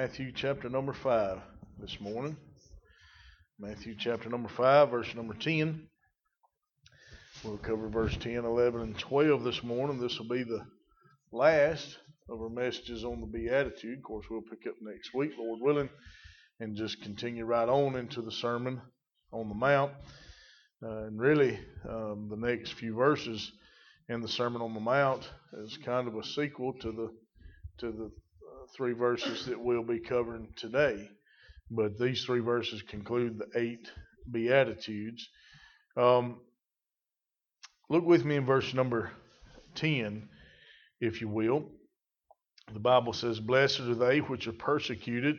Matthew chapter number 5 this morning. Matthew chapter number 5, verse number 10. We'll cover verse 10, 11, and 12 this morning. This will be the last of our messages on the Beatitude. Of course, we'll pick up next week, Lord willing, and just continue right on into the Sermon on the Mount. And really, the next few verses in the Sermon on the Mount is kind of a sequel to the three verses that we'll be covering today. But these three verses conclude the 8 Beatitudes. Look with me in verse number 10, if you will. The Bible says, "Blessed are they which are persecuted,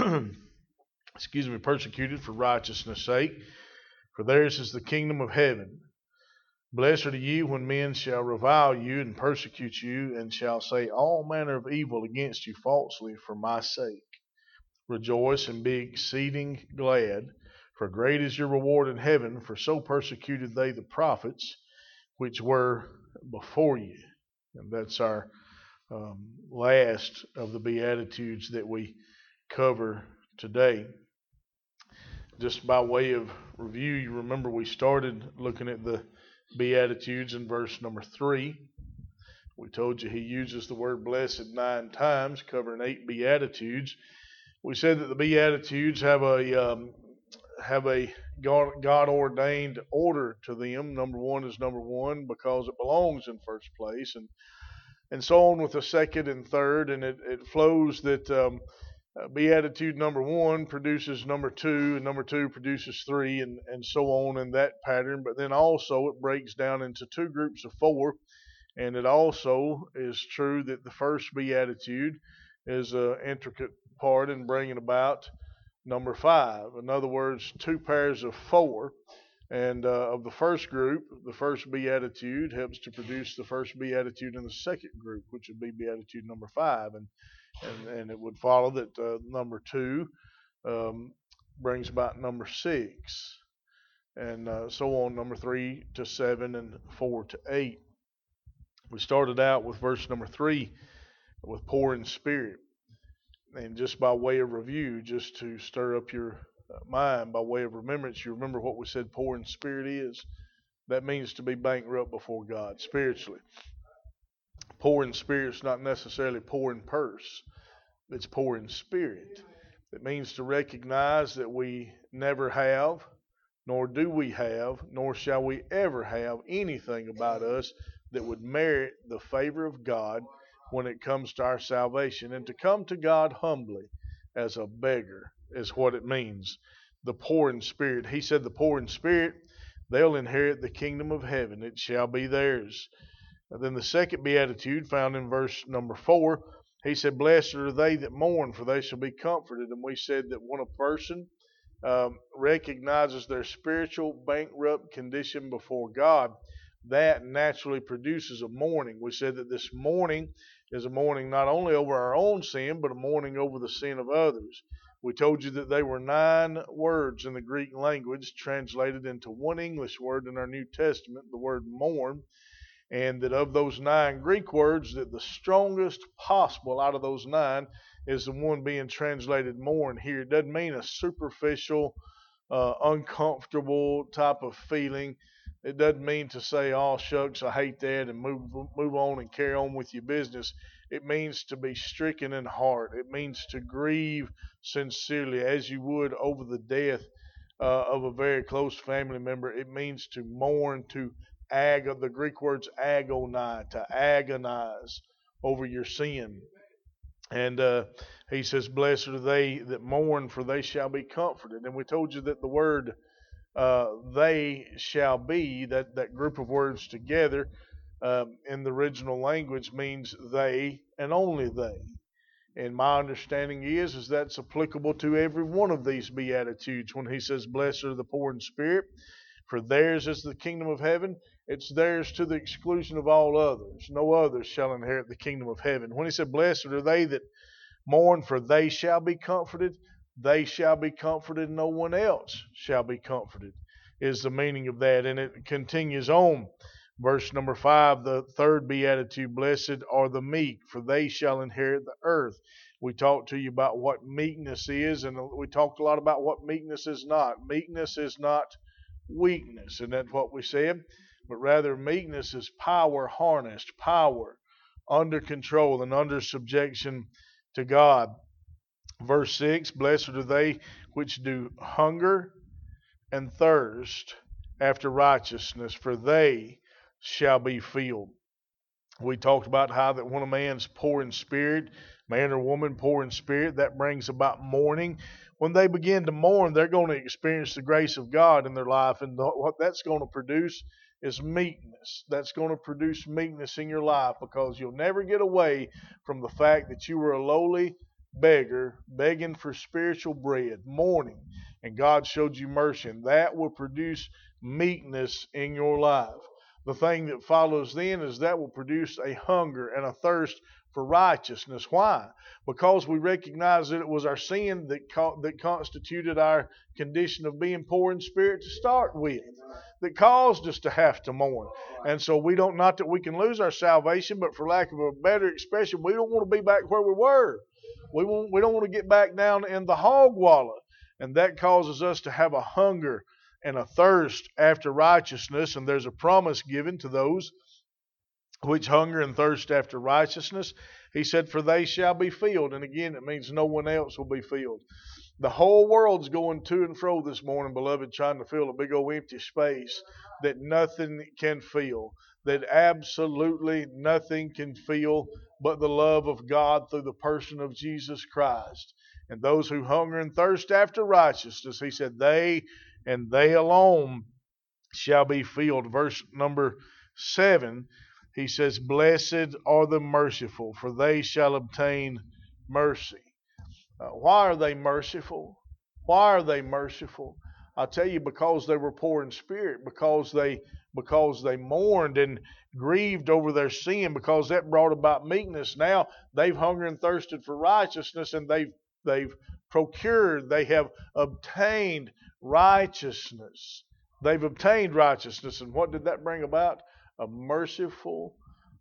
persecuted for righteousness' sake, for theirs is the kingdom of heaven. Blessed are you when men shall revile you and persecute you, and shall say all manner of evil against you falsely for my sake. Rejoice and be exceeding glad, for great is your reward in heaven, for so persecuted they the prophets which were before you." And that's our last of the Beatitudes that we cover today. Just by way of review, you remember we started looking at the Beatitudes in verse number 3. We told you he uses the word blessed 9 times, covering 8 Beatitudes. We said that the Beatitudes have a God-ordained order to them. Number 1 is number 1 because it belongs in first place, and so on with the second and third, and it flows that Beatitude number 1 produces number 2, and number 2 produces 3, and so on in that pattern. But then also it breaks down into 2 groups of 4, and it also is true that the first Beatitude is an intricate part in bringing about number 5. In other words, 2 pairs of 4. And of the first group, the first Beatitude helps to produce the first Beatitude in the second group, which would be Beatitude number 5. And it would follow that number 2 brings about number 6. And so on, number 3 to 7 and 4 to 8. We started out with verse number 3 with poor in spirit. And just by way of review, just to stir up your mind, by way of remembrance, you remember what we said poor in spirit is? That means to be bankrupt before God spiritually. Poor in spirit is not necessarily poor in purse. It's poor in spirit. It means to recognize that we never have, nor do we have, nor shall we ever have anything about us that would merit the favor of God when it comes to our salvation. And to come to God humbly as a beggar is what it means. The poor in spirit. He said the poor in spirit, they'll inherit the kingdom of heaven. It shall be theirs. And then the second Beatitude found in verse number 4, he said, "Blessed are they that mourn, for they shall be comforted." And we said that when a person recognizes their spiritual bankrupt condition before God, that naturally produces a mourning. We said that this mourning is a mourning not only over our own sin, but a mourning over the sin of others. We told you that they were 9 words in the Greek language translated into one English word in our New Testament, the word mourn. And that of those 9 Greek words, that the strongest possible out of those 9 is the one being translated mourn here. It doesn't mean a superficial, uncomfortable type of feeling. It doesn't mean to say, "Oh, shucks, I hate that," and move on and carry on with your business. It means to be stricken in heart. It means to grieve sincerely, as you would over the death of a very close family member. It means to mourn, to the Greek words agonize, to agonize over your sin. And he says, "Blessed are they that mourn, for they shall be comforted." And we told you that the word "they shall be," that group of words together in the original language means they and only they. And my understanding is that's applicable to every one of these Beatitudes. When he says, "Blessed are the poor in spirit, for theirs is the kingdom of heaven," it's theirs to the exclusion of all others. No others shall inherit the kingdom of heaven. When he said, "Blessed are they that mourn, for they shall be comforted," they shall be comforted, no one else shall be comforted, is the meaning of that. And it continues on. Verse number 5, the third beatitude, blessed are the meek, for they shall inherit the earth. We talked to you about what meekness is, and we talked a lot about what meekness is not. Meekness is not weakness, and that's what we said, but rather meekness is power harnessed, power under control and under subjection to God. Verse 6, blessed are they which do hunger and thirst after righteousness, for they shall be filled. We talked about how that when a man's poor in spirit, man or woman poor in spirit, that brings about mourning. When they begin to mourn, they're going to experience the grace of God in their life, and what that's going to produce is meekness. That's going to produce meekness in your life, because you'll never get away from the fact that you were a lowly beggar begging for spiritual bread, mourning, and God showed you mercy, and that will produce meekness in your life. The thing that follows then is that will produce a hunger and a thirst for righteousness. Why? Because we recognize that it was our sin that constituted our condition of being poor in spirit to start with, that caused us to have to mourn. And so we don't, not that we can lose our salvation, but for lack of a better expression, we don't want to be back where we were. We don't want to get back down in the hog wallow. And that causes us to have a hunger and a thirst after righteousness, and there's a promise given to those which hunger and thirst after righteousness. He said, for they shall be filled. And again, it means no one else will be filled. The whole world's going to and fro this morning, beloved, trying to fill a big old empty space that nothing can fill, that absolutely nothing can fill but the love of God through the person of Jesus Christ. And those who hunger and thirst after righteousness, he said, they and they alone shall be filled. Verse number 7, he says, blessed are the merciful, for they shall obtain mercy. Why are they merciful? Why are they merciful? I'll tell you, because they were poor in spirit, because they mourned and grieved over their sin, because that brought about meekness. Now they've hungered and thirsted for righteousness, and they've procured, they have obtained righteousness. They've obtained righteousness, and what did that bring about? A merciful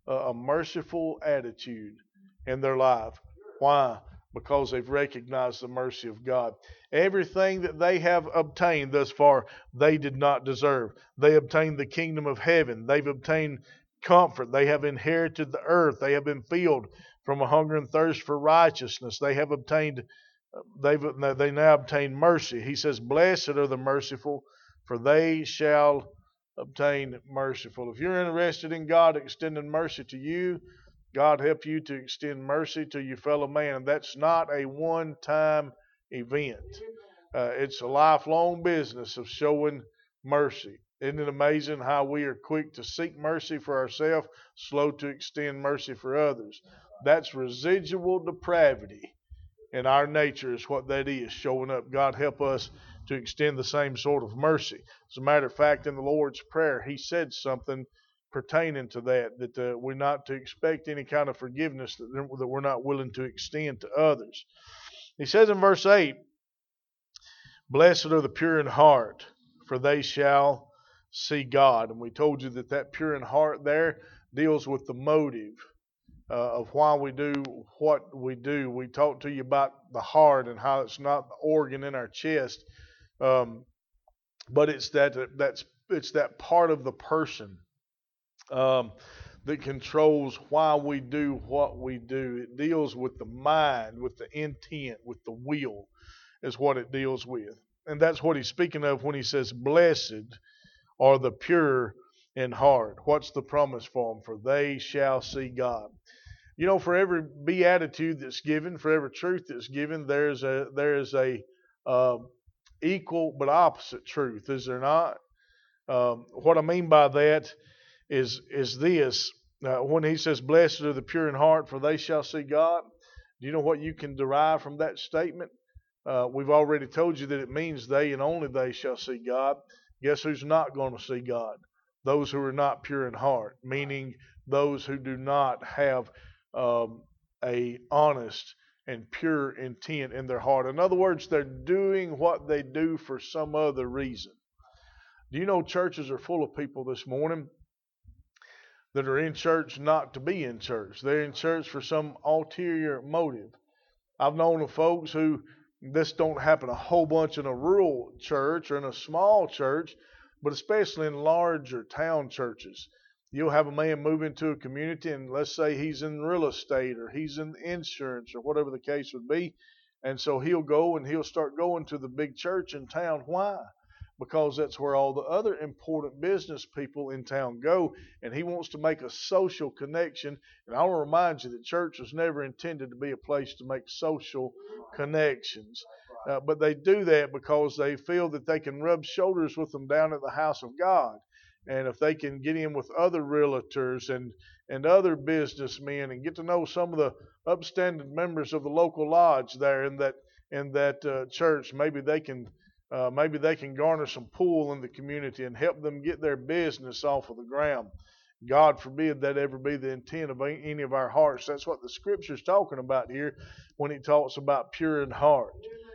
attitude in their life. Why? Because they've recognized the mercy of God. Everything that they have obtained thus far, they did not deserve. They obtained the kingdom of heaven. They've obtained comfort. They have inherited the earth. They have been filled from a hunger and thirst for righteousness. They have obtained. They now obtain mercy. He says, blessed are the merciful, for they shall obtain merciful. If you're interested in God extending mercy to you, God help you to extend mercy to your fellow man. And that's not a one-time event. It's a lifelong business of showing mercy. Isn't it amazing how we are quick to seek mercy for ourselves, slow to extend mercy for others? That's residual depravity in our nature is what that is, showing up. God help us to extend the same sort of mercy. As a matter of fact, in the Lord's Prayer, he said something pertaining to that we're not to expect any kind of forgiveness that we're not willing to extend to others. He says in verse 8, blessed are the pure in heart, for they shall see God. And we told you that pure in heart there deals with the motive of why we do what we do. We talked to you about the heart and how it's not the organ in our chest, but it's that part of the person that controls why we do what we do. It deals with the mind, with the intent, with the will, is what it deals with. And that's what he's speaking of when he says, blessed are the pure in heart. What's the promise for them? For they shall see God. You know, for every beatitude that's given, for every truth that's given, there is a equal but opposite truth, is there not? What I mean by that is this. When he says, blessed are the pure in heart, for they shall see God, do you know what you can derive from that statement? We've already told you that it means they and only they shall see God. Guess who's not going to see God? Those who are not pure in heart, meaning those who do not have a honest and pure intent in their heart. In other words, they're doing what they do for some other reason. Do you know churches are full of people this morning that are in church not to be in church. They're in church for some ulterior motive. I've known of folks who, this don't happen a whole bunch in a rural church or in a small church, but especially in larger town churches. You'll have a man move into a community, and let's say he's in real estate or he's in insurance or whatever the case would be. And so he'll go and he'll start going to the big church in town. Why? Because that's where all the other important business people in town go, and he wants to make a social connection. And I want to remind you that church was never intended to be a place to make social connections. But they do that because they feel that they can rub shoulders with them down at the house of God. And if they can get in with other realtors and other businessmen and get to know some of the upstanding members of the local lodge there in that church, maybe they can garner some pull in the community and help them get their business off of the ground. God forbid that ever be the intent of any of our hearts. That's what the Scripture's talking about here when it talks about pure in heart.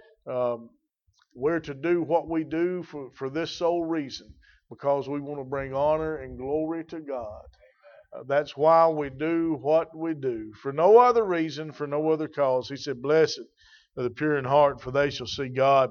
We're to do what we do for this sole reason, because we want to bring honor and glory to God. That's why we do what we do. For no other reason, for no other cause. He said, blessed are the pure in heart, for they shall see God.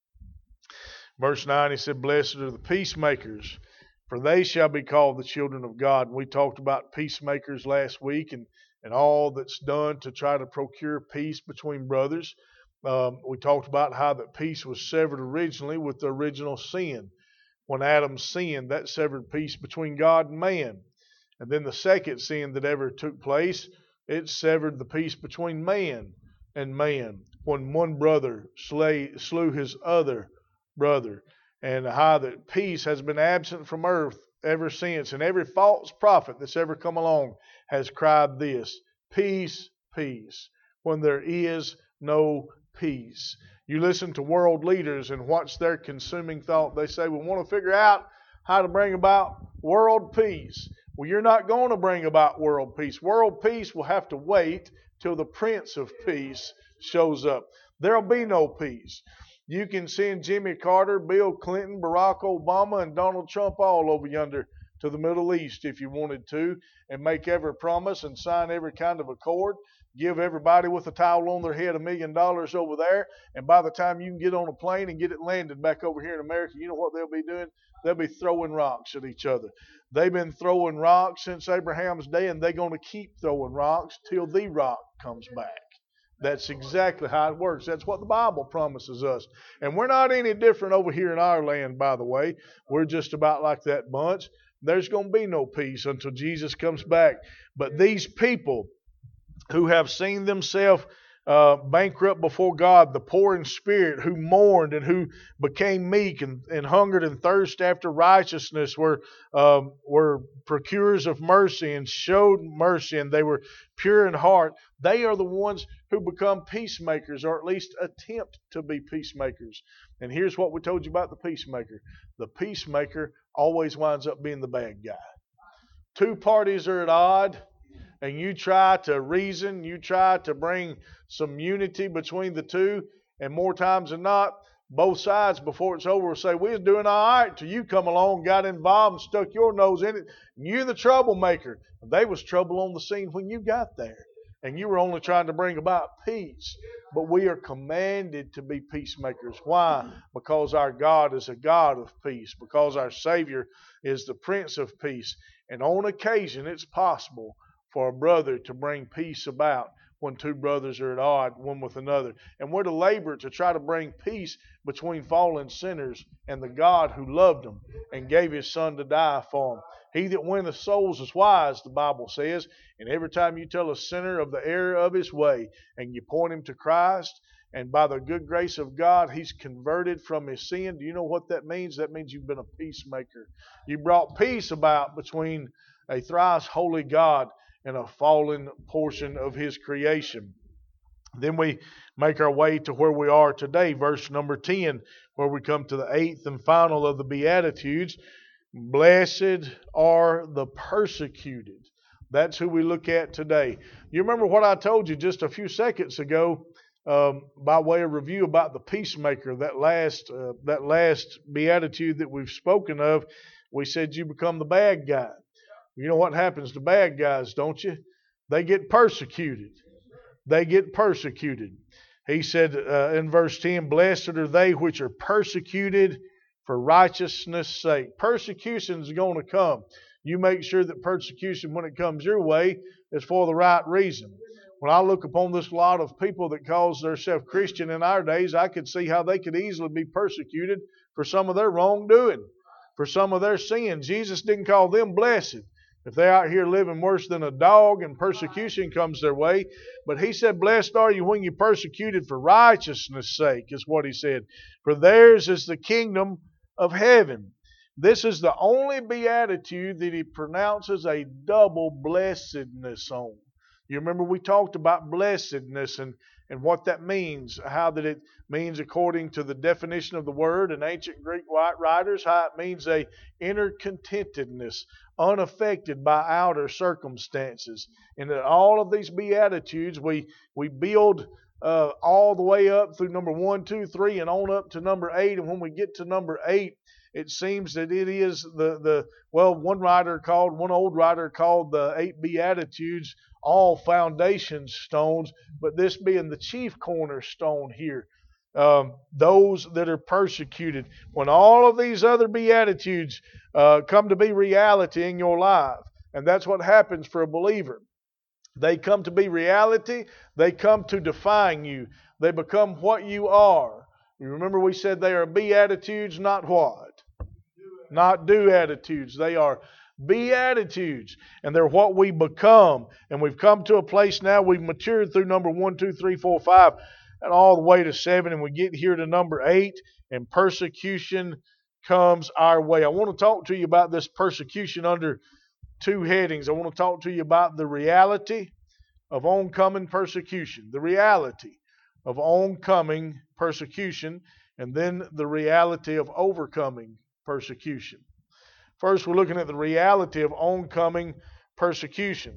Verse 9, he said, blessed are the peacemakers, for they shall be called the children of God. We talked about peacemakers last week and all that's done to try to procure peace between brothers. We talked about how that peace was severed originally with the original sin. When Adam sinned, that severed peace between God and man. And then the second sin that ever took place, it severed the peace between man and man, when one brother slew his other brother. And how that peace has been absent from earth ever since. And every false prophet that's ever come along has cried this: peace, peace, when there is no peace. You listen to world leaders and what's their consuming thought. They say, we want to figure out how to bring about world peace. Well, you're not going to bring about world peace. World peace will have to wait till the Prince of Peace shows up. There'll be no peace. You can send Jimmy Carter, Bill Clinton, Barack Obama, and Donald Trump all over yonder to the Middle East if you wanted to, and make every promise and sign every kind of accord. Give everybody with a towel on their head $1 million over there, and by the time you can get on a plane and get it landed back over here in America, you know what they'll be doing? They'll be throwing rocks at each other. They've been throwing rocks since Abraham's day, and they're going to keep throwing rocks till the rock comes back. That's exactly how it works. That's what the Bible promises us. And we're not any different over here in our land, by the way. We're just about like that bunch. There's going to be no peace until Jesus comes back. But these people who have seen themselves bankrupt before God, the poor in spirit, who mourned and who became meek and hungered and thirsted after righteousness, were procurers of mercy and showed mercy, and they were pure in heart. They are the ones who become peacemakers, or at least attempt to be peacemakers. And here's what we told you about the peacemaker. The peacemaker always winds up being the bad guy. Two parties are at odds, and you try to reason, you try to bring some unity between the two, and more times than not, both sides, before it's over, will say, we was doing all right till you come along, got involved, and stuck your nose in it. You're the troublemaker. They was trouble on the scene when you got there, and you were only trying to bring about peace. But we are commanded to be peacemakers. Why? Because our God is a God of peace, because our Savior is the Prince of Peace. And on occasion, it's possible for a brother to bring peace about when two brothers are at odds one with another. And we're to labor to try to bring peace between fallen sinners and the God who loved them and gave His Son to die for them. He that winneth souls is wise, the Bible says. And every time you tell a sinner of the error of his way and you point him to Christ, and by the good grace of God, he's converted from his sin. Do you know what that means? That means you've been a peacemaker. You brought peace about between a thrice holy God and a fallen portion of His creation. Then we make our way to where we are today, verse number 10, where we come to the eighth and final of the Beatitudes. Blessed are the persecuted. That's who we look at today. You remember what I told you just a few seconds ago by way of review about the peacemaker, that last beatitude that we've spoken of. We said you become the bad guy. You know what happens to bad guys, don't you? They get persecuted. They get persecuted. He said in verse 10, blessed are they which are persecuted for righteousness' sake. Persecution is going to come. You make sure that persecution, when it comes your way, is for the right reason. When I look upon this lot of people that calls themselves Christian in our days, I could see how they could easily be persecuted for some of their wrongdoing, for some of their sin. Jesus didn't call them blessed if they're out here living worse than a dog and persecution comes their way. But he said, blessed are you when you're persecuted for righteousness' sake, is what he said. For theirs is the kingdom of heaven. This is the only beatitude that he pronounces a double blessedness on. You remember we talked about blessedness and what that means, how that it means according to the definition of the word in ancient Greek writers, how it means a inner contentedness, unaffected by outer circumstances. And that all of these beatitudes we build all the way up through number 1, 2, 3, and on up to number 8. And when we get to number 8, it seems that it is one old writer called the 8 Beatitudes all foundation stones, but this being the chief cornerstone here. Those that are persecuted. When all of these other Beatitudes come to be reality in your life, and that's what happens for a believer. They come to be reality. They come to define you. They become what you are. You remember we said they are Beatitudes, not what? Not do-attitudes. They are Beatitudes, and they're what we become. And we've come to a place now, we've matured through number 1, 2, 3, 4, 5, and all the way to 7, and we get here to number 8, and persecution comes our way. I want to talk to you about this persecution under 2 headings. I want to talk to you about the reality of oncoming persecution. The reality of oncoming persecution, and then the reality of overcoming persecution. First, we're looking at the reality of oncoming persecution.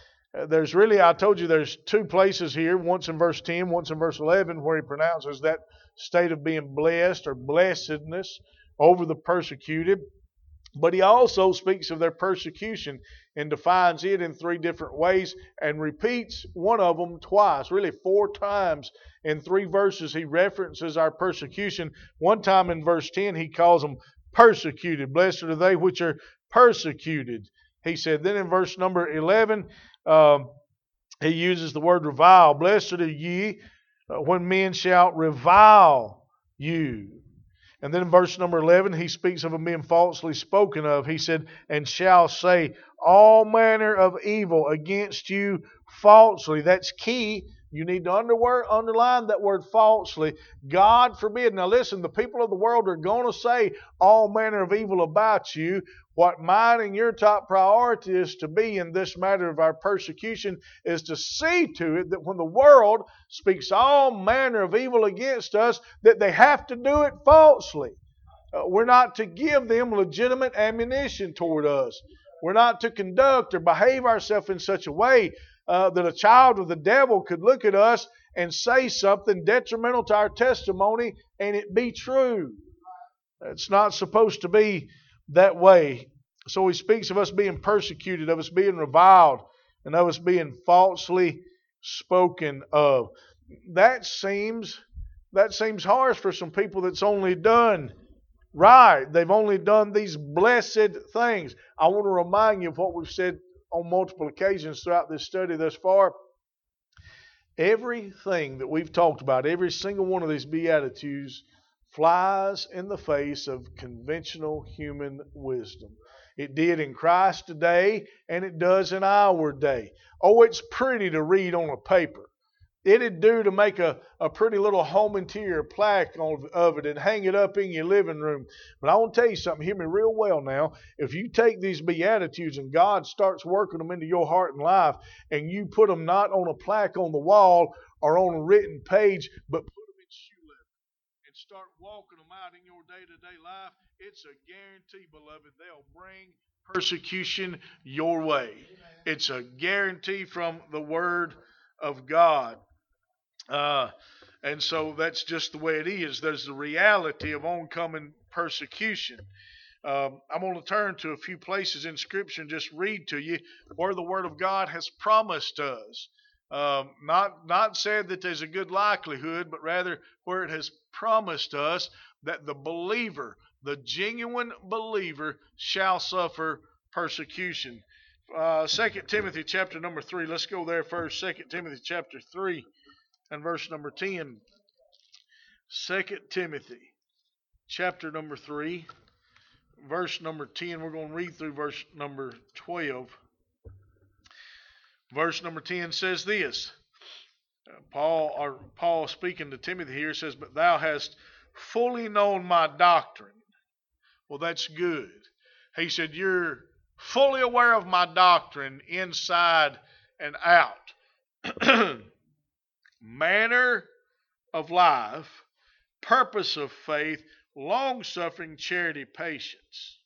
I told you there's 2 places here, once in verse 10, once in verse 11, where he pronounces that state of being blessed or blessedness over the persecuted. But he also speaks of their persecution and defines it in 3 different ways and repeats one of them twice, really 4 times in 3 verses. He references our persecution. One time in verse 10, he calls them persecuted. Blessed are they which are persecuted, he said. Then in verse number 11, he uses the word revile. Blessed are ye when men shall revile you. And then in verse number 11, he speaks of them being falsely spoken of. He said, and shall say all manner of evil against you falsely. That's key. You need to underline that word falsely. God forbid. Now listen, the people of the world are going to say all manner of evil about you. What mine and your top priority is to be in this matter of our persecution is to see to it that when the world speaks all manner of evil against us, that they have to do it falsely. We're not to give them legitimate ammunition toward us. We're not to conduct or behave ourselves in such a way that a child of the devil could look at us and say something detrimental to our testimony and it be true. It's not supposed to be that way. So he speaks of us being persecuted, of us being reviled, and of us being falsely spoken of. That seems harsh for some people that's only done right. They've only done these blessed things. I want to remind you of what we've said on multiple occasions throughout this study thus far. Everything that we've talked about, every single one of these Beatitudes, flies in the face of conventional human wisdom. It did in Christ's day, and it does in our day. Oh, it's pretty to read on a paper. It'd do to make a pretty little home interior plaque of it and hang it up in your living room. But I want to tell you something. Hear me real well now. If you take these Beatitudes and God starts working them into your heart and life, and you put them not on a plaque on the wall or on a written page, but put them in shoe leather and start walking them out in your day-to-day life, it's a guarantee, beloved, they'll bring persecution your way. It's a guarantee from the Word of God. And so that's just the way it is. There's the reality of oncoming persecution. I'm going to turn to a few places in Scripture and just read to you where the Word of God has promised us. Not said that there's a good likelihood, but rather where it has promised us that the believer, the genuine believer, shall suffer persecution. 2 Timothy chapter number 3. Let's go there first. 2 Timothy chapter 3 and verse number 10. 2 Timothy chapter number 3, verse number 10. We're going to read through verse number 12. Verse number 10 says this. Paul speaking to Timothy here says, "But thou hast fully known my doctrine." Well, that's good. He said, you're fully aware of my doctrine inside and out. Manner of life, purpose of faith, long-suffering, charity, patience.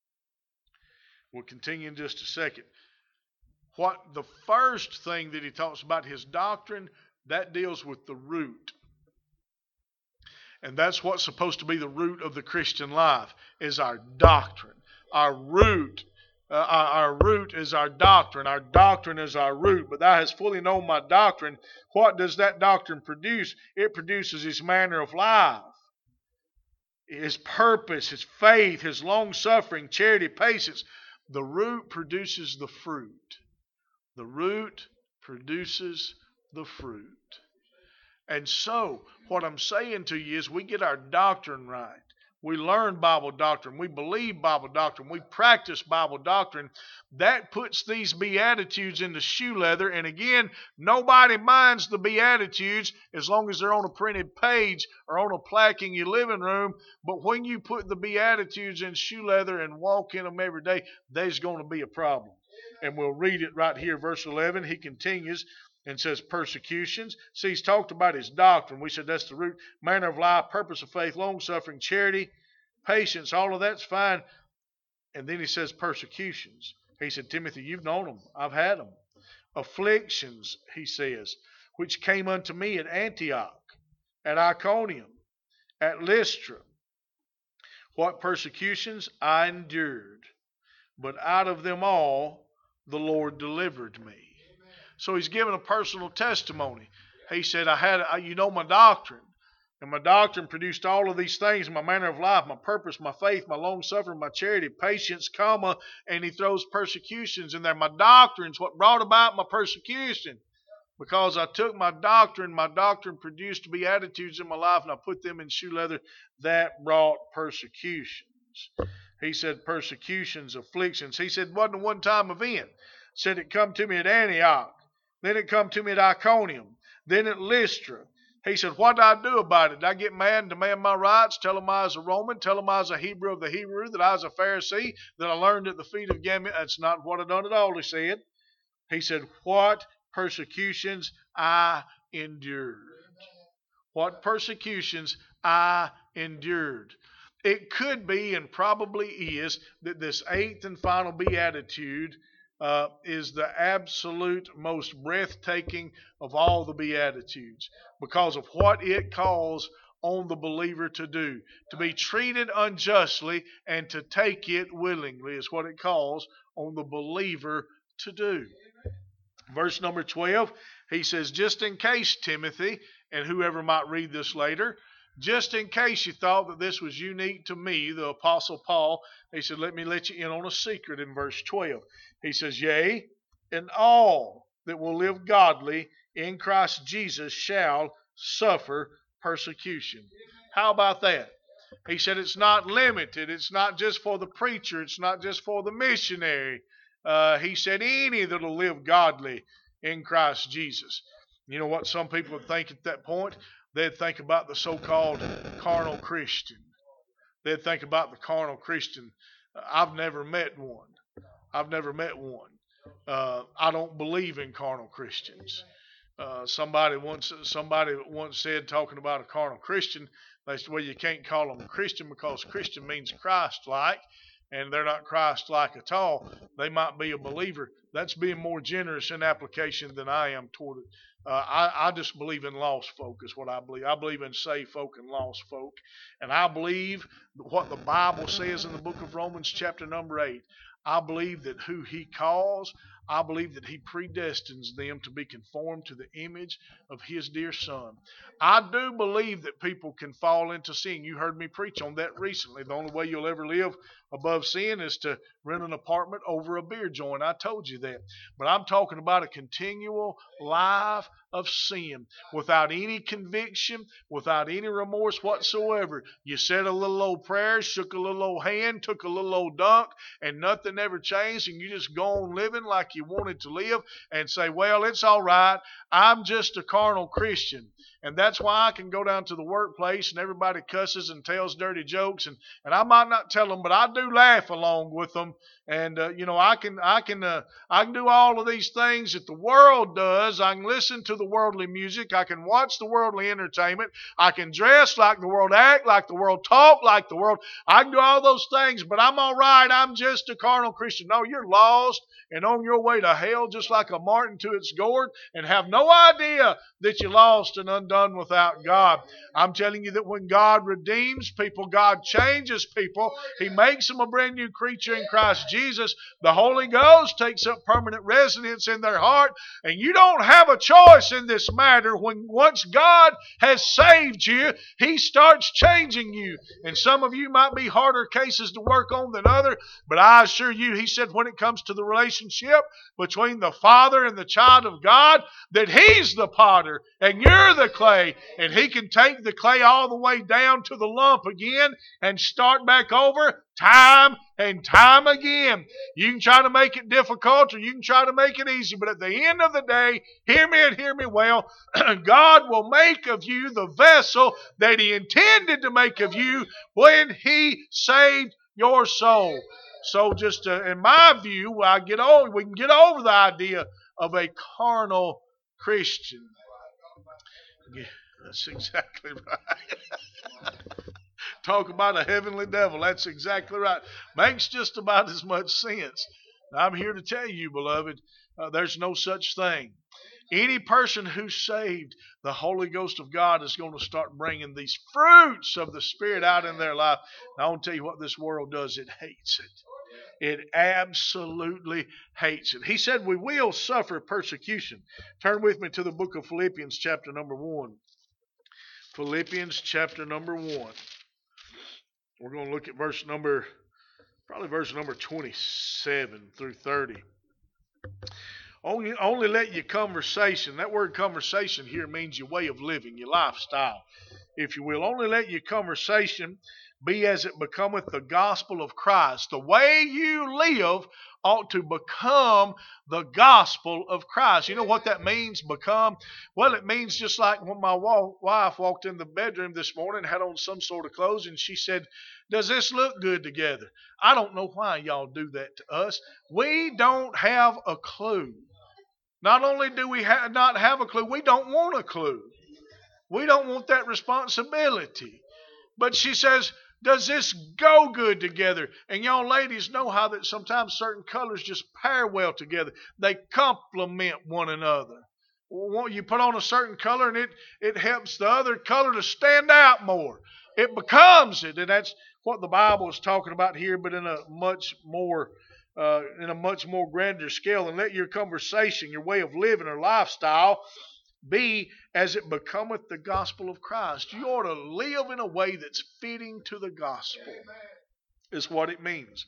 We'll continue in just a second. What the first thing that he talks about, his doctrine, that deals with the root. And that's what's supposed to be the root of the Christian life, is our doctrine. Our root is our doctrine. Our doctrine is our root. But thou hast fully known my doctrine. What does that doctrine produce? It produces his manner of life, his purpose, his faith, his long-suffering, charity, patience. The root produces the fruit. The root produces the fruit. And so, what I'm saying to you is we get our doctrine right. We learn Bible doctrine. We believe Bible doctrine. We practice Bible doctrine. That puts these Beatitudes into shoe leather. And again, nobody minds the Beatitudes as long as they're on a printed page or on a plaque in your living room. But when you put the Beatitudes in shoe leather and walk in them every day, there's going to be a problem. And we'll read it right here, verse 11. He continues and says persecutions. See, he's talked about his doctrine. We said that's the root. Manner of life, purpose of faith, long-suffering, charity, patience. All of that's fine. And then he says persecutions. He said, Timothy, you've known them. I've had them. Afflictions, he says, which came unto me at Antioch, at Iconium, at Lystra. What persecutions? I endured. But out of them all, the Lord delivered me. So he's given a personal testimony. He said, you know my doctrine. And my doctrine produced all of these things, my manner of life, my purpose, my faith, my long-suffering, my charity, patience, and he throws persecutions in there. My doctrine's what brought about my persecution. Because I took my doctrine produced Beatitudes in my life, and I put them in shoe leather. That brought persecutions. He said persecutions, afflictions. He said it wasn't a one-time event. Said it come to me at Antioch. Then it come to me at Iconium. Then at Lystra. He said, what did I do about it? Did I get mad and demand my rights? Tell them I was a Roman? Tell them I was a Hebrew of the Hebrew? That I was a Pharisee? That I learned at the feet of Gamaliel? That's not what I done at all, he said. He said, what persecutions I endured. What persecutions I endured. It could be, and probably is, that this eighth and final beatitude is the absolute most breathtaking of all the Beatitudes because of what it calls on the believer to do. To be treated unjustly and to take it willingly is what it calls on the believer to do. Verse number 12, he says, just in case, Timothy, and whoever might read this later, just in case you thought that this was unique to me, the Apostle Paul, he said, let me let you in on a secret in verse 12. He says, yea, and all that will live godly in Christ Jesus shall suffer persecution. How about that? He said it's not limited. It's not just for the preacher. It's not just for the missionary. He said any that will live godly in Christ Jesus. You know what some people would think at that point? They'd think about the so-called carnal Christian. They'd think about the carnal Christian. I've never met one. I don't believe in carnal Christians. Somebody once said, talking about a carnal Christian, they said, well, you can't call them a Christian because Christian means Christ-like, and they're not Christ-like at all. They might be a believer. That's being more generous in application than I am toward I just believe in lost folk is what I believe. I believe in saved folk and lost folk. And I believe what the Bible says in the book of Romans chapter number 8. I believe that who he calls, I believe that he predestines them to be conformed to the image of his dear son. I do believe that people can fall into sin. You heard me preach on that recently. The only way you'll ever live above sin is to rent an apartment over a beer joint. I told you that. But I'm talking about a continual life of sin without any conviction, without any remorse whatsoever. You said a little old prayer, shook a little old hand, took a little old dunk, and nothing ever changed, and you just go on living like you wanted to live and say, well, it's all right. I'm just a carnal Christian. And that's why I can go down to the workplace and everybody cusses and tells dirty jokes, and I might not tell them, but I do laugh along with them. And I can do all of these things that the world does. I can listen to the worldly music. I can watch the worldly entertainment. I can dress like the world, act like the world, talk like the world. I can do all those things, but I'm all right. I'm just a carnal Christian. No, you're lost and on your way to hell, just like a marten to its gourd, and have no idea that you're lost and undone without God. I'm telling you that when God redeems people, God changes people. He makes them a brand new creature in Christ Jesus. The Holy Ghost takes up permanent residence in their heart, and you don't have a choice in this matter. Once God has saved you, He starts changing you. And some of you might be harder cases to work on than others, but I assure you, He said when it comes to the relationship between the Father and the child of God, that He's the potter and you're the clay, and He can take the clay all the way down to the lump again and start back over time and time again. You can try to make it difficult or you can try to make it easy, but at the end of the day, hear me and hear me well, God will make of you the vessel that He intended to make of you when He saved your soul. So just in my view, we can get over the idea of a carnal Christian. Yeah, that's exactly right. Talk about a heavenly devil. That's exactly right. Makes just about as much sense. I'm here to tell you, beloved, there's no such thing. Any person who's saved, the Holy Ghost of God is going to start bringing these fruits of the Spirit out in their life. And I want to tell you what this world does. It hates it. It absolutely hates it. He said we will suffer persecution. Turn with me to the book of Philippians chapter number 1. Philippians chapter number 1. We're going to look at verse number 27 through 30. Only let your conversation, that word conversation here means your way of living, your lifestyle, if you will. Only let your conversation be as it becometh the gospel of Christ. The way you live ought to become the gospel of Christ. You know what that means, become? Well, it means just like when my wife walked in the bedroom this morning, had on some sort of clothes, and she said, does this look good together? I don't know why y'all do that to us. We don't have a clue. Not only do we not have a clue, we don't want a clue. We don't want that responsibility. But she says, does this go good together? And y'all ladies know how that sometimes certain colors just pair well together. They complement one another. You put on a certain color and it helps the other color to stand out more. It becomes it. And that's what the Bible is talking about here, but in a much more grander scale. And let your conversation, your way of living or lifestyle be as it becometh the gospel of Christ. You ought to live in a way that's fitting to the gospel, is what it means.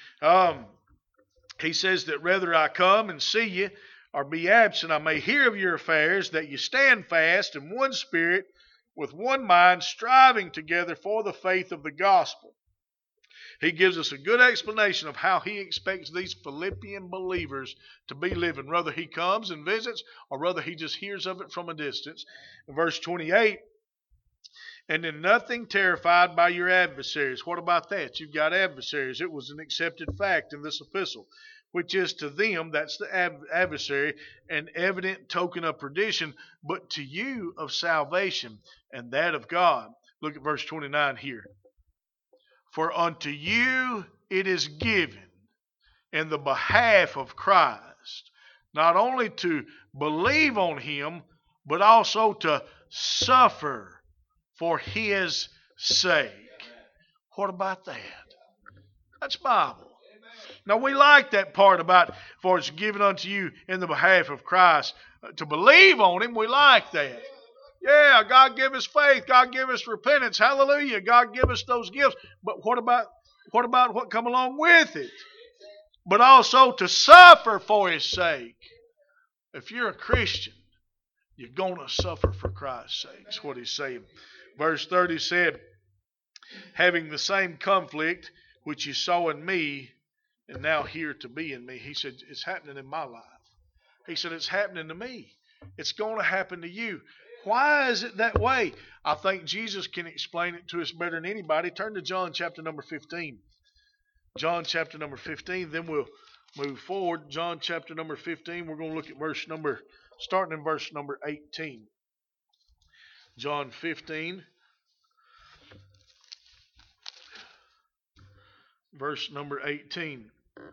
He says that rather I come and see you or be absent, I may hear of your affairs, that you stand fast in one spirit, with one mind, striving together for the faith of the gospel. He gives us a good explanation of how he expects these Philippian believers to be living, whether he comes and visits or whether he just hears of it from a distance. In verse 28, and in nothing terrified by your adversaries. What about that? You've got adversaries. It was an accepted fact in this epistle, which is to them, that's the adversary, an evident token of perdition, but to you of salvation, and that of God. Look at verse 29 here. For unto you it is given in the behalf of Christ, not only to believe on Him, but also to suffer for his sake. What about that? That's Bible. Now we like that part about, for it's given unto you in the behalf of Christ to believe on him. We like that. Yeah, God give us faith. God give us repentance. Hallelujah. God give us those gifts. But what about what come along with it? But also to suffer for his sake. If you're a Christian, you're going to suffer for Christ's sake. That's what he's saying. Verse 30 said, having the same conflict which you saw in me and now here to be in me. He said, it's happening in my life. He said, it's happening to me. It's going to happen to you. Why is it that way? I think Jesus can explain it to us better than anybody. Turn to John chapter number 15. John chapter number 15. Then we'll move forward. John chapter number 15. We're going to look at starting in verse number 18. John 15. Verse number 18.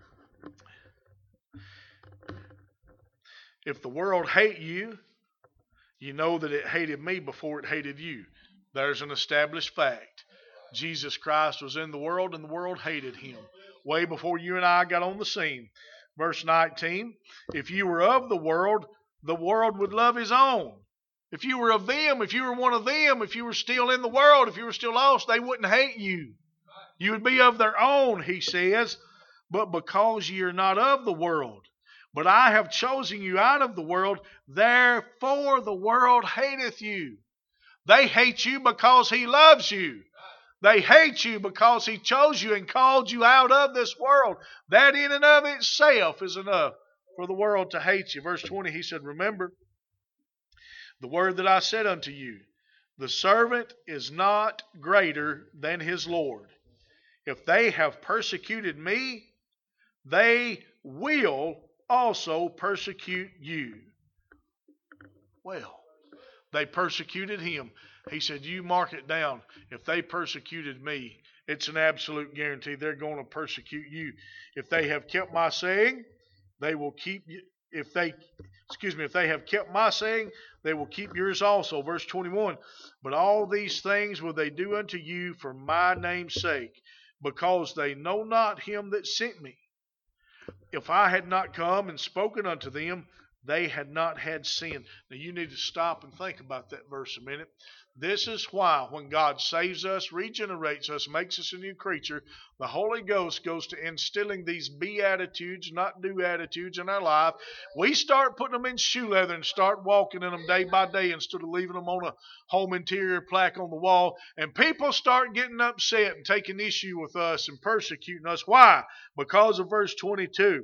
If the world hate you, you know that it hated me before it hated you. There's an established fact. Jesus Christ was in the world and the world hated him way before you and I got on the scene. Verse 19, if you were of the world would love his own. If you were of them, if you were one of them, if you were still in the world, if you were still lost, they wouldn't hate you. You would be of their own, he says, but because ye are not of the world, but I have chosen you out of the world, therefore the world hateth you. They hate you because he loves you. They hate you because he chose you and called you out of this world. That in and of itself is enough for the world to hate you. Verse 20, he said, remember the word that I said unto you, the servant is not greater than his Lord. If they have persecuted me, they will also persecute you. Well, they persecuted him. He said, you mark it down. If they persecuted me, it's an absolute guarantee they're going to persecute you. If they have kept my saying, they will keep you. If they have kept my saying, they will keep yours also. Verse 21, but all these things will they do unto you for my name's sake, because they know not him that sent me. If I had not come and spoken unto them, they had not had sin. Now you need to stop and think about that verse a minute. This is why when God saves us, regenerates us, makes us a new creature, the Holy Ghost goes to instilling these beatitudes, not do attitudes in our life. We start putting them in shoe leather and start walking in them day by day instead of leaving them on a home interior plaque on the wall. And people start getting upset and taking issue with us and persecuting us. Why? Because of verse 22.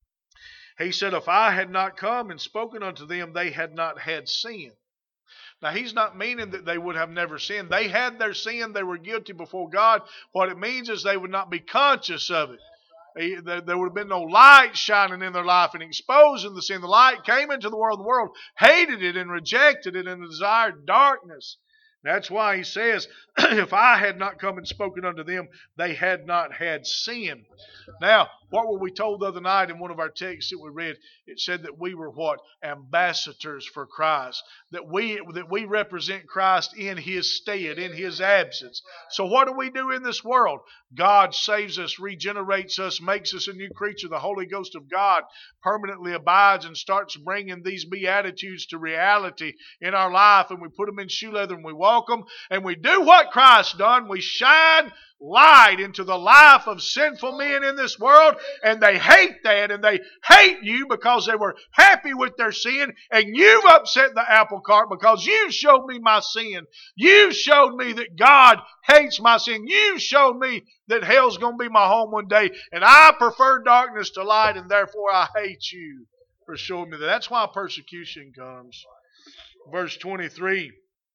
He said, if I had not come and spoken unto them, they had not had sin. Now, he's not meaning that they would have never sinned. They had their sin. They were guilty before God. What it means is they would not be conscious of it. There would have been no light shining in their life and exposing the sin. The light came into the world hated it and rejected it and desired darkness. That's why he says, if I had not come and spoken unto them, they had not had sin. Now, what were we told the other night in one of our texts that we read? It said that we were what? Ambassadors for Christ. That we represent Christ in his stead, in his absence. So what do we do in this world? God saves us, regenerates us, makes us a new creature. The Holy Ghost of God permanently abides and starts bringing these beatitudes to reality in our life. And we put them in shoe leather and we walk them. And we do what Christ done. We shine light into the life of sinful men in this world, and they hate that, and they hate you because they were happy with their sin, and you've upset the apple cart because you showed me my sin. You showed me that God hates my sin. You showed me that hell's going to be my home one day, and I prefer darkness to light, and therefore I hate you for showing me that. That's why persecution comes. Verse 23,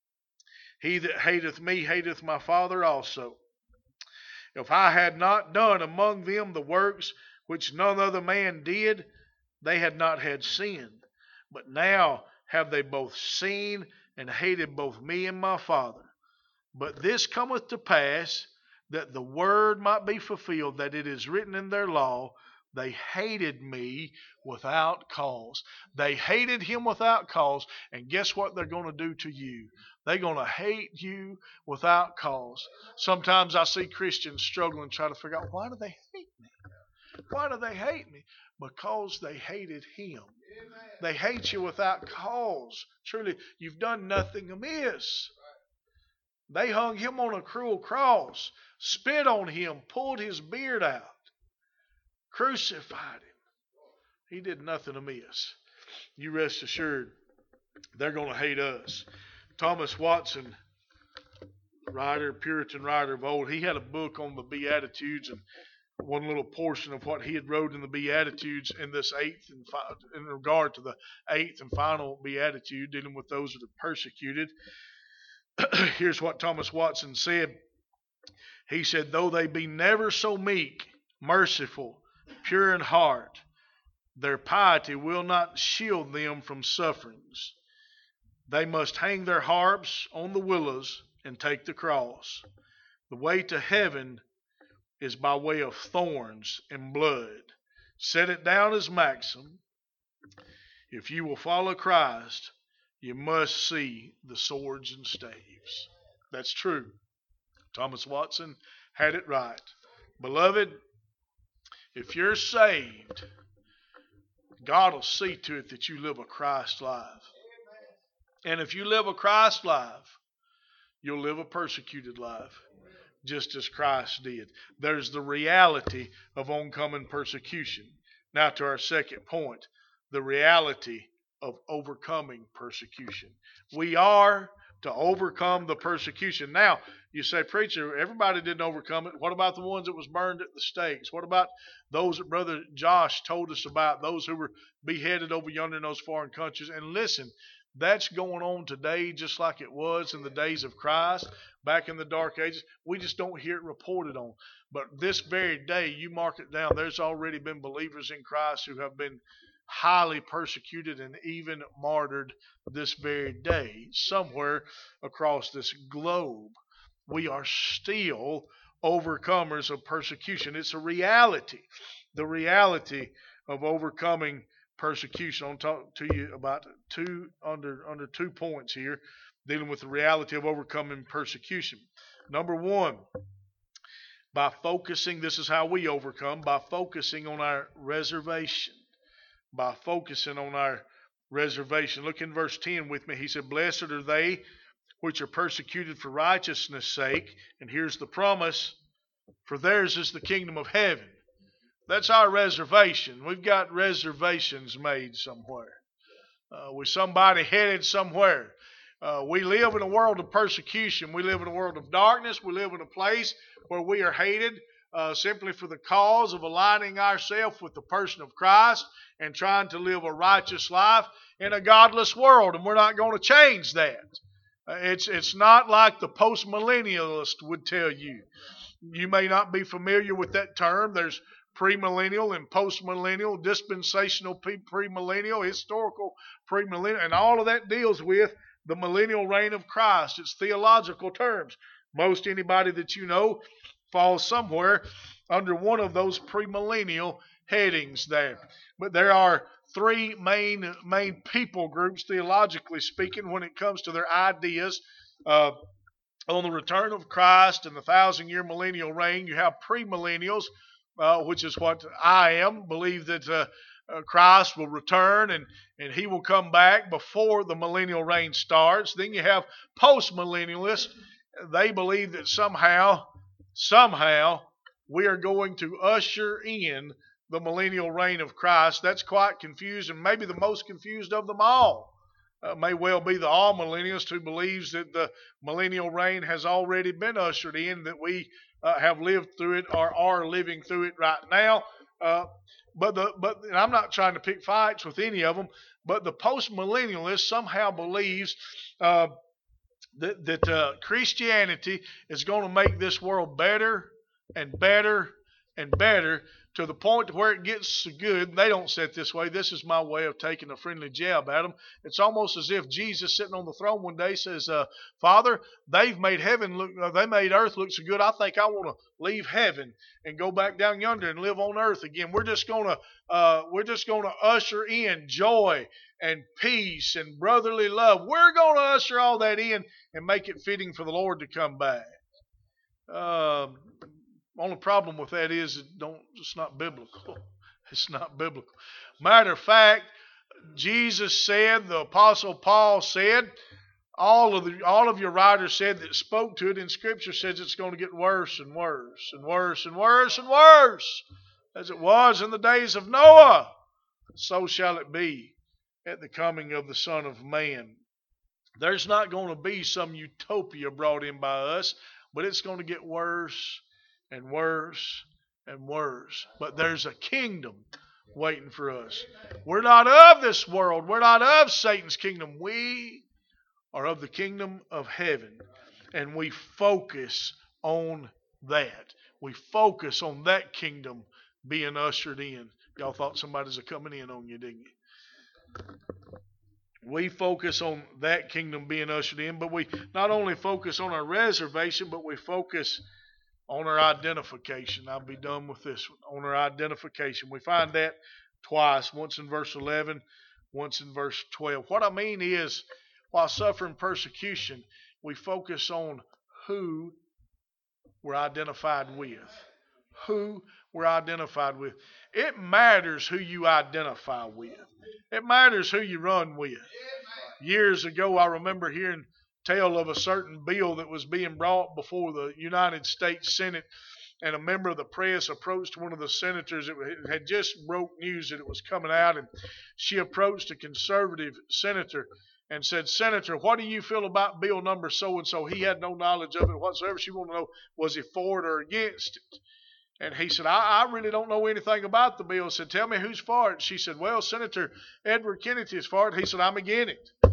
he that hateth me hateth my Father also. If I had not done among them the works which none other man did, they had not had sin. But now have they both seen and hated both me and my Father. But this cometh to pass, that the word might be fulfilled, that it is written in their law, They hated me without cause. They hated him without cause. And guess what they're going to do to you? They're going to hate you without cause. Sometimes I see Christians struggling, trying to figure out, why do they hate me? Why do they hate me? Because they hated him. They hate you without cause. Truly, you've done nothing amiss. They hung him on a cruel cross, spit on him, pulled his beard out, crucified him. He did nothing amiss. You rest assured, they're going to hate us. Thomas Watson, Puritan writer of old, he had a book on the Beatitudes, and one little portion of what he had wrote in the Beatitudes in this in regard to the eighth and final Beatitude, dealing with those that are persecuted. Here's what Thomas Watson said. He said, though they be never so meek, merciful, pure in heart, their piety will not shield them from sufferings. They must hang their harps on the willows and take the cross. The way to heaven is by way of thorns and blood. Set it down as maxim. If you will follow Christ, you must see the swords and staves. That's true. Thomas Watson had it right. Beloved, if you're saved, God will see to it that you live a Christ life. And if you live a Christ life, you'll live a persecuted life, just as Christ did. There's the reality of oncoming persecution. Now to our second point, the reality of overcoming persecution. We are to overcome the persecution. Now, you say, preacher, everybody didn't overcome it. What about the ones that was burned at the stakes? What about those that Brother Josh told us about, those who were beheaded over yonder in those foreign countries? And listen, that's going on today just like it was in the days of Christ, back in the dark ages. We just don't hear it reported on. But this very day, you mark it down, there's already been believers in Christ who have been highly persecuted and even martyred this very day somewhere across this globe. We are still overcomers of persecution. It's a reality. The reality of overcoming persecution. I'll talk to you about under 2 points here, dealing with the reality of overcoming persecution. Number one, by focusing, this is how we overcome, by focusing on our reservation. By focusing on our reservation. Look in verse 10 with me. He said, blessed are they which are persecuted for righteousness' sake. And here's the promise, for theirs is the kingdom of heaven. That's our reservation. We've got reservations made somewhere. With somebody headed somewhere. We live in a world of persecution. We live in a world of darkness. We live in a place where we are hated simply for the cause of aligning ourselves with the person of Christ and trying to live a righteous life in a godless world. And we're not going to change that. It's not like the postmillennialist would tell you. You may not be familiar with that term. There's premillennial and postmillennial, dispensational premillennial, historical premillennial, and all of that deals with the millennial reign of Christ. It's theological terms. Most anybody that you know falls somewhere under one of those premillennial headings there. But there are three main people groups, theologically speaking, when it comes to their ideas on the return of Christ and the 1,000-year millennial reign. You have premillennials, which is what I am, believe that Christ will return and he will come back before the millennial reign starts. Then you have postmillennialists. They believe that somehow we are going to usher in the millennial reign of Christ. That's quite confusing. Maybe the most confused of them all may well be the all-millennialist who believes that the millennial reign has already been ushered in, that we have lived through it or are living through it right now. But and I'm not trying to pick fights with any of them, but the post-millennialist somehow believes that Christianity is going to make this world better and better and better, to the point where it gets so good. They don't say it this way. This is my way of taking a friendly jab at them. It's almost as if Jesus sitting on the throne one day says, Father, they've made heaven look, they made earth look so good. I think I want to leave heaven and go back down yonder and live on earth again. We're just gonna usher in joy and peace and brotherly love. We're gonna usher all that in and make it fitting for the Lord to come back. Only problem with that is it's not biblical. It's not biblical. Matter of fact, Jesus said, the Apostle Paul said, all of your writers said that spoke to it in Scripture says it's going to get worse and worse and worse and worse and worse, as it was in the days of Noah. So shall it be at the coming of the Son of Man. There's not going to be some utopia brought in by us, but it's going to get worse and worse and worse. But there's a kingdom waiting for us. We're not of this world. We're not of Satan's kingdom. We are of the kingdom of heaven. And we focus on that. We focus on that kingdom being ushered in. Y'all thought somebody was coming in on you, didn't you? We focus on that kingdom being ushered in, but we not only focus on our reservation, but we focus on our identification. I'll be done with this one. On our identification. We find that twice, once in verse 11, once in verse 12. What I mean is, while suffering persecution, we focus on who we're identified with. Who we're identified with. It matters who you identify with. It matters who you run with. Years ago, I remember hearing tell of a certain bill that was being brought before the United States Senate, and a member of the press approached one of the senators. It had just broke news that it was coming out, and she approached a conservative senator and said, Senator, what do you feel about bill number so-and-so? He had no knowledge of it whatsoever. She wanted to know, was he for it or against it? And he said, I really don't know anything about the bill. He said, tell me who's for it. She said, well, Senator Edward Kennedy is for it. He said, I'm against it.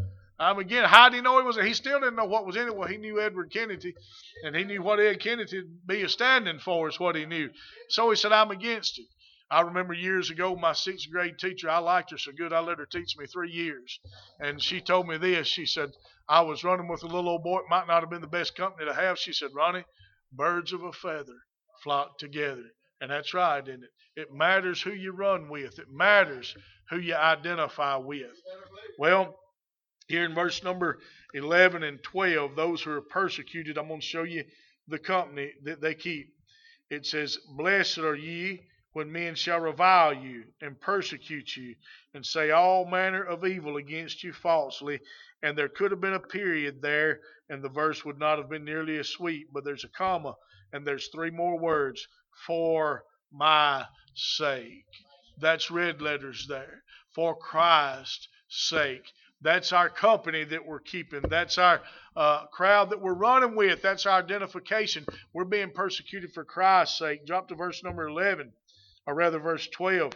How did he know it was? He still didn't know what was in it. Well, he knew Edward Kennedy, and he knew what Ed Kennedy would be standing for is what he knew. So he said, I'm against it. I remember years ago, my 6th grade teacher, I liked her so good, I let her teach me 3 years. And she told me this. She said, I was running with a little old boy. It might not have been the best company to have. She said, Ronnie, birds of a feather flock together. And that's right, isn't it? It matters who you run with. It matters who you identify with. Well, here in verse number 11 and 12, those who are persecuted, I'm going to show you the company that they keep. It says, Blessed are ye when men shall revile you and persecute you and say all manner of evil against you falsely. And there could have been a period there, and the verse would not have been nearly as sweet, but there's a comma, and there's 3 more words, for my sake. That's red letters there. For Christ's sake. That's our company that we're keeping. That's our crowd that we're running with. That's our identification. We're being persecuted for Christ's sake. Drop to verse number 11, or rather verse 12.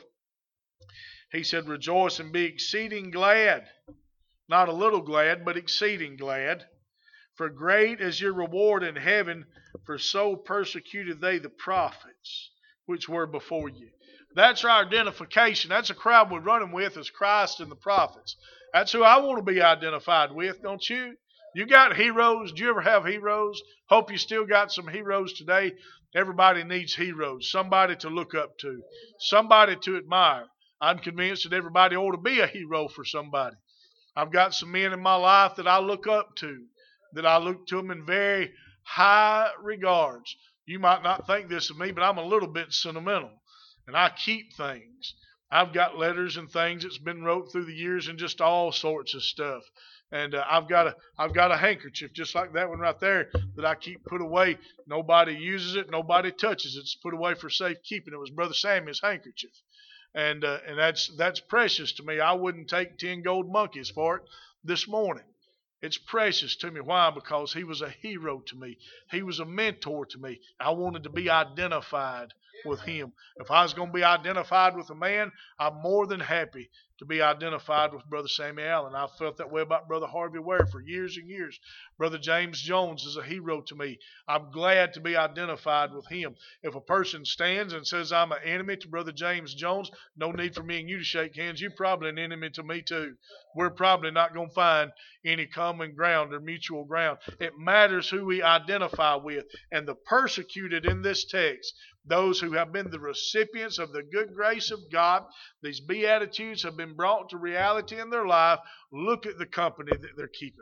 He said, Rejoice and be exceeding glad. Not a little glad, but exceeding glad. For great is your reward in heaven, for so persecuted they the prophets which were before you. That's our identification. That's a crowd we're running with, is Christ and the prophets. That's who I want to be identified with, don't you? You got heroes. Do you ever have heroes? Hope you still got some heroes today. Everybody needs heroes. Somebody to look up to. Somebody to admire. I'm convinced that everybody ought to be a hero for somebody. I've got some men in my life that I look up to. That I look to them in very high regards. You might not think this of me, but I'm a little bit sentimental. And I keep things. I've got letters and things that's been wrote through the years and just all sorts of stuff. And I've got a handkerchief just like that one right there that I keep put away. Nobody uses it. Nobody touches it. It's put away for safekeeping. It was Brother Sammy's handkerchief. And that's precious to me. I wouldn't take 10 gold monkeys for it this morning. It's precious to me. Why? Because he was a hero to me. He was a mentor to me. I wanted to be identified with him. If I was going to be identified with a man, I'm more than happy to be identified with Brother Sammy Allen. I've felt that way about Brother Harvey Ware for years and years. Brother James Jones is a hero to me. I'm glad to be identified with him. If a person stands and says I'm an enemy to Brother James Jones, no need for me and you to shake hands. You're probably an enemy to me too. We're probably not going to find any common ground or mutual ground. It matters who we identify with. And the persecuted in this text, those who have been the recipients of the good grace of God, these Beatitudes have been brought to reality in their life. Look at the company that they're keeping.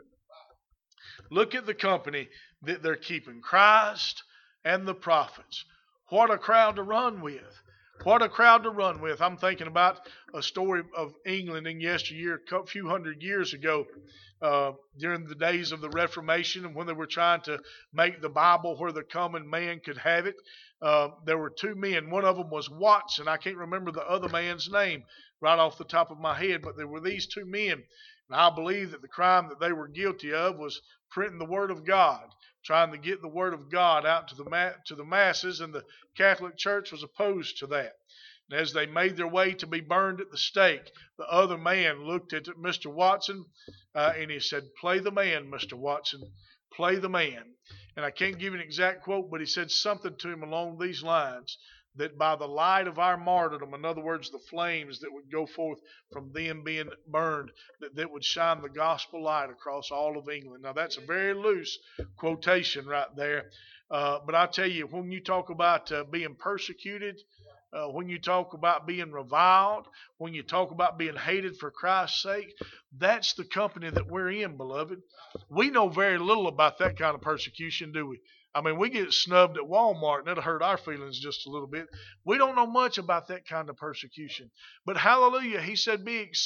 Look at the company that they're keeping. Christ and the prophets. What a crowd to run with. What a crowd to run with. I'm thinking about a story of England in yesteryear, a few hundred years ago, during the days of the Reformation, and when they were trying to make the Bible where the common man could have it. There were two men. One of them was Watson. I can't remember the other man's name right off the top of my head, but there were these two men. And I believe that the crime that they were guilty of was printing the Word of God, trying to get the Word of God out to the masses, and the Catholic Church was opposed to that. And as they made their way to be burned at the stake, the other man looked at Mr. Watson and he said, "Play the man, Mr. Watson, play the man." And I can't give an exact quote, but he said something to him along these lines, that by the light of our martyrdom, in other words, the flames that would go forth from them being burned, that would shine the gospel light across all of England. Now, that's a very loose quotation right there. But I tell you, when you talk about being persecuted, when you talk about being reviled, when you talk about being hated for Christ's sake, that's the company that we're in, beloved. We know very little about that kind of persecution, do we? I mean, we get snubbed at Walmart, and it'll hurt our feelings just a little bit. We don't know much about that kind of persecution. But hallelujah, he said,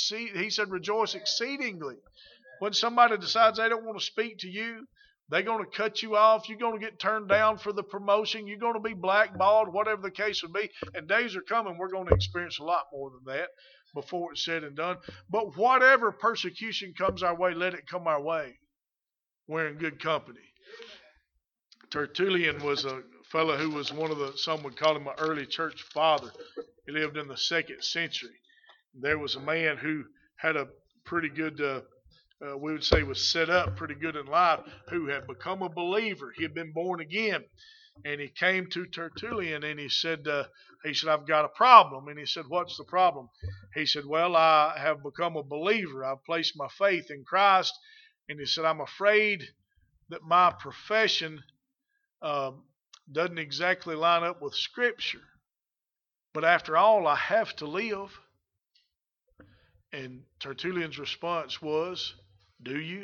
rejoice exceedingly. When somebody decides they don't want to speak to you, they're going to cut you off. You're going to get turned down for the promotion. You're going to be blackballed, whatever the case would be. And days are coming, we're going to experience a lot more than that before it's said and done. But whatever persecution comes our way, let it come our way. We're in good company. Tertullian was a fellow who was some would call him an early church father. He lived in the 2nd century. There was a man who had a pretty good, we would say was set up pretty good in life, who had become a believer. He had been born again. And he came to Tertullian and he said, I've got a problem. And he said, "What's the problem?" He said, "Well, I have become a believer. I've placed my faith in Christ." And he said, "I'm afraid that my profession doesn't exactly line up with Scripture. But after all, I have to live." And Tertullian's response was, "Do you?"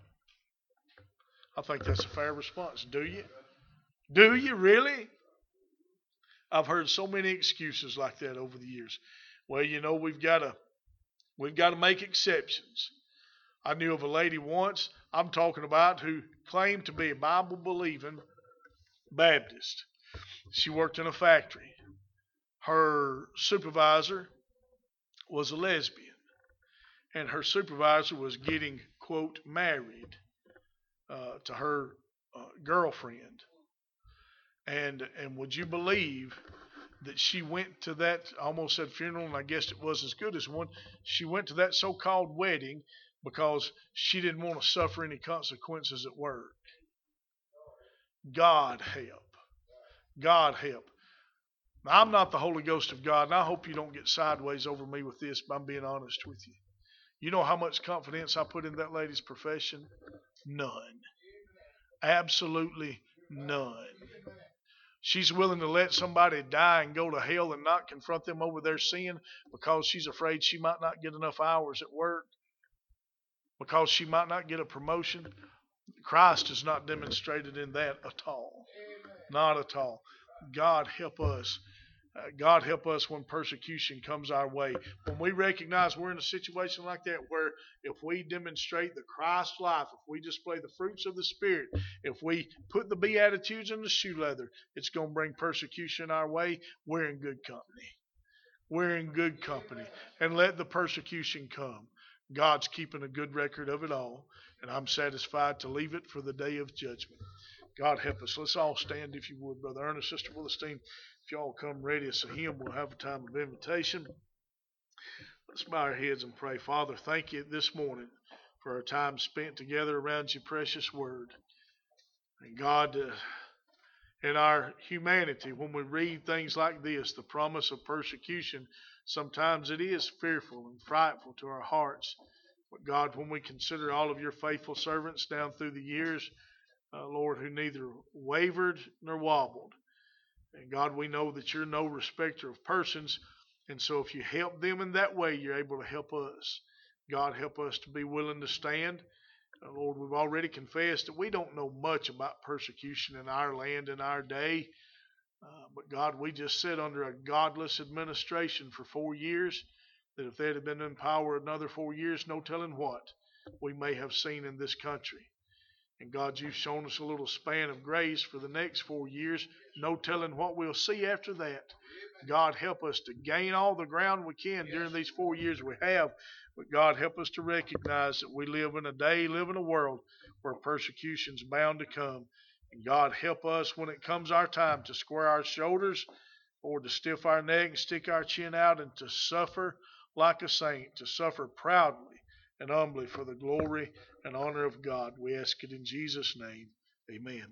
I think that's a fair response. Do you? Do you really? I've heard so many excuses like that over the years. Well, we've got to make exceptions. I knew of a lady once I'm talking about who claimed to be a Bible-believing Baptist. She worked in a factory. Her supervisor was a lesbian, and her supervisor was getting, quote, married to her girlfriend. And would you believe that she went to that, I almost said funeral, and I guess it was as good as one. She went to that so-called wedding because she didn't want to suffer any consequences at work. God help. God help. Now, I'm not the Holy Ghost of God, and I hope you don't get sideways over me with this, but I'm being honest with you. You know how much confidence I put in that lady's profession? None. Absolutely none. She's willing to let somebody die and go to hell and not confront them over their sin because she's afraid she might not get enough hours at work, because she might not get a promotion. Christ is not demonstrated in that at all. Not at all. God help us. God help us when persecution comes our way. When we recognize we're in a situation like that, where if we demonstrate the Christ life, if we display the fruits of the Spirit, if we put the Beatitudes in the shoe leather, it's going to bring persecution our way. We're in good company. We're in good company. And let the persecution come. God's keeping a good record of it all, and I'm satisfied to leave it for the day of judgment. God help us. Let's all stand, if you would, Brother Ernest, Sister Willistine. If y'all come ready as a hymn, we'll have a time of invitation. Let's bow our heads and pray. Father, thank you this morning for our time spent together around your precious word. And God, in our humanity, when we read things like this, the promise of persecution, sometimes it is fearful and frightful to our hearts. But God, when we consider all of your faithful servants down through the years, Lord, who neither wavered nor wobbled. And God, we know that you're no respecter of persons. And so if you help them in that way, you're able to help us. God, help us to be willing to stand. Lord, we've already confessed that we don't know much about persecution in our land in our day. But God, we just sit under a godless administration for 4 years, that if they'd have been in power another 4 years, no telling what we may have seen in this country. And God, you've shown us a little span of grace for the next 4 years, no telling what we'll see after that. God, help us to gain all the ground we can during these 4 years we have. But God, help us to recognize that we live in a world where persecution's bound to come. And God, help us when it comes our time to square our shoulders or to stiff our neck and stick our chin out and to suffer like a saint, to suffer proudly and humbly for the glory and honor of God. We ask it in Jesus' name. Amen.